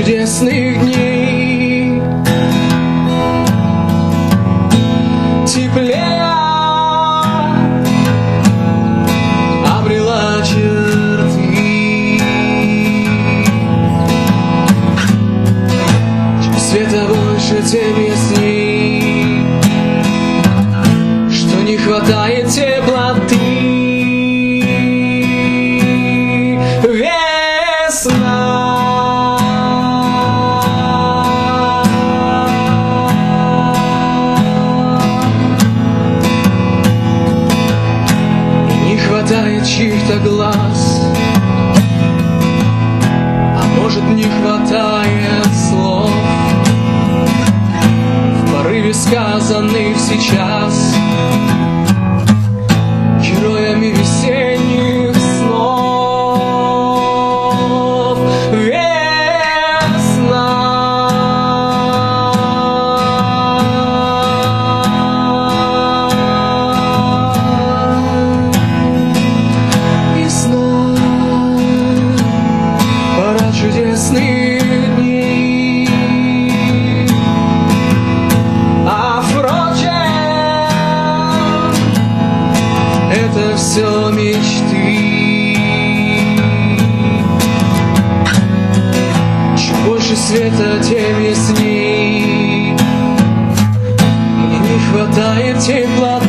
чудесных дней. Теплее обрела черты, чем света больше, тем ясней, что не хватает теплоты. Чьих-то глаз, а может, не хватает слов в порыве сказанных сейчас героями весенних снов. Чудесных дней. А впрочем, это все мечты. Чем больше света, тем ясней. Мне не хватает теплоты.